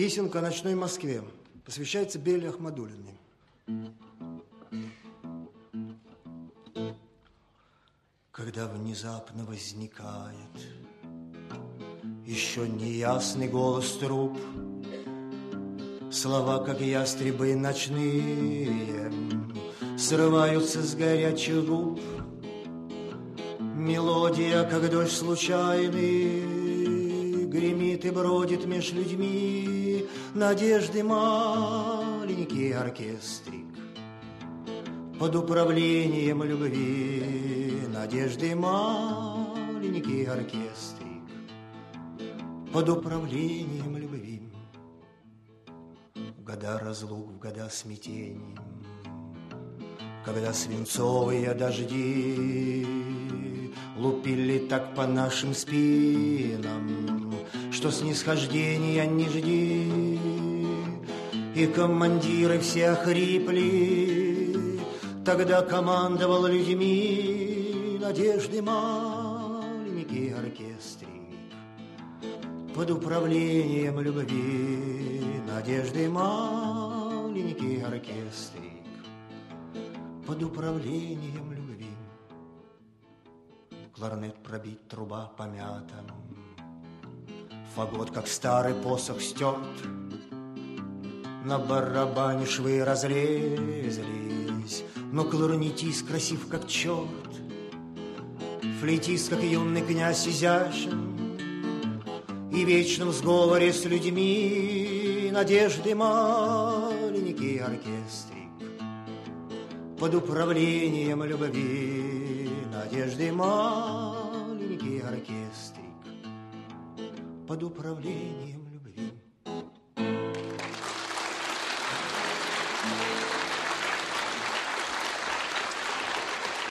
Песенка о ночной Москве посвящается Белле Ахмадуллиной. Когда внезапно возникает еще неясный голос труб, слова, как ястребы ночные, срываются с горячих губ. Мелодия, как дождь случайный, гремит и бродит меж людьми. Надежды маленький оркестрик под управлением любви. Надежды маленький оркестрик под управлением любви. В года разлук, в года смятений, когда свинцовые дожди лупили так по нашим спинам, что снисхождения не жди. И командиры все охрипли, тогда командовал людьми надежды маленький оркестрик под управлением любви. Надежды маленький оркестрик под управлением любви. Кларнет пробит, труба помята, фагот, как старый посох, стерт. На барабане швы разлезлись, но кларнетист красив, как черт. Флейтист, как юный князь, изящен и вечным в сговоре с людьми. Надежды маленький оркестрик под управлением любви. Надежды маленький оркестрик под управлением